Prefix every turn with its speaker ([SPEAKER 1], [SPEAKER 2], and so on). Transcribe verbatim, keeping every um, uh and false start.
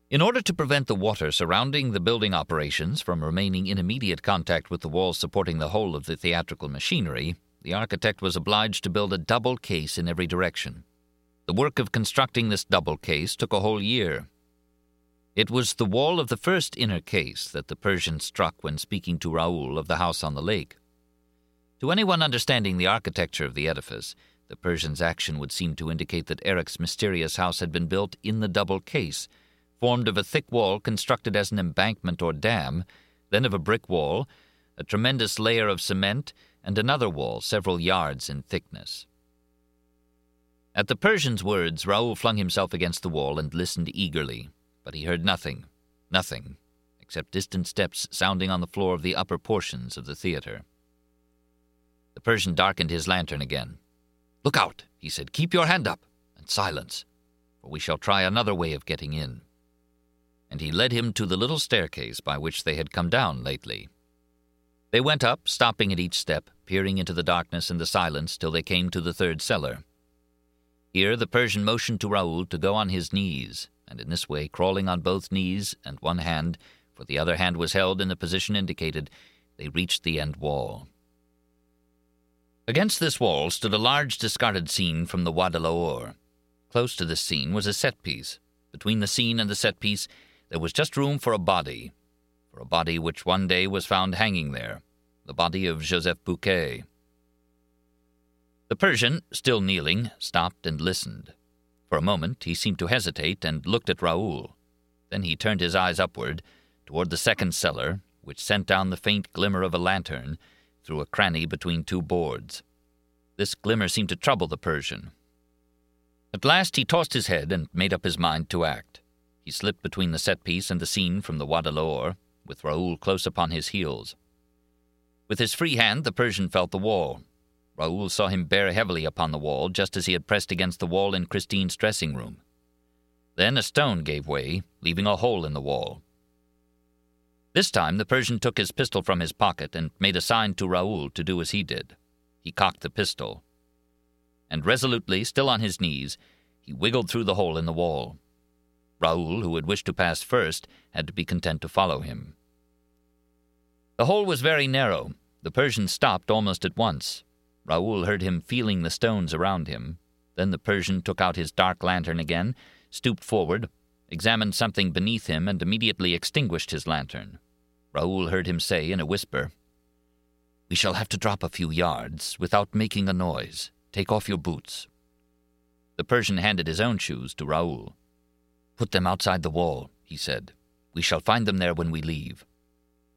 [SPEAKER 1] In order to prevent the water surrounding the building operations from remaining in immediate contact with the walls supporting the whole of the theatrical machinery, the architect was obliged to build a double case in every direction. The work of constructing this double case took a whole year. It was the wall of the first inner case that the Persian struck when speaking to Raoul of the house on the lake. To anyone understanding the architecture of the edifice, the Persian's action would seem to indicate that Eric's mysterious house had been built in the double case, formed of a thick wall constructed as an embankment or dam, then of a brick wall, a tremendous layer of cement, and another wall several yards in thickness. At the Persian's words, Raoul flung himself against the wall and listened eagerly, but he heard nothing, nothing, except distant steps sounding on the floor of the upper portions of the theater. The Persian darkened his lantern again. "Look out," he said. "Keep your hand up, and silence, for we shall try another way of getting in." And he led him to the little staircase by which they had come down lately. They went up, stopping at each step, peering into the darkness and the silence till they came to the third cellar. Here the Persian motioned to Raoul to go on his knees, and in this way, crawling on both knees and one hand, for the other hand was held in the position indicated, they reached the end wall. Against this wall stood a large discarded scene from the Bois de l'Or. Close to this scene was a set-piece. Between the scene and the set-piece there was just room for a body, for a body which one day was found hanging there, the body of Joseph Buquet. The Persian, still kneeling, stopped and listened. For a moment he seemed to hesitate and looked at Raoul. Then he turned his eyes upward, toward the second cellar, which sent down the faint glimmer of a lantern through a cranny between two boards. This glimmer seemed to trouble the Persian. At last he tossed his head and made up his mind to act. He slipped between the set-piece and the scene from the Bois de l'Or, with Raoul close upon his heels. With his free hand the Persian felt the wall. Raoul saw him bear heavily upon the wall, just as he had pressed against the wall in Christine's dressing-room. Then a stone gave way, leaving a hole in the wall. This time the Persian took his pistol from his pocket and made a sign to Raoul to do as he did. He cocked the pistol, and resolutely, still on his knees, he wiggled through the hole in the wall. Raoul, who had wished to pass first, had to be content to follow him. The hole was very narrow. The Persian stopped almost at once. Raoul heard him feeling the stones around him. Then the Persian took out his dark lantern again, stooped forward, examined something beneath him, and immediately extinguished his lantern. Raoul heard him say in a whisper, "We shall have to drop a few yards without making a noise. Take off your boots." The Persian handed his own shoes to Raoul. "Put them outside the wall," he said. "We shall find them there when we leave.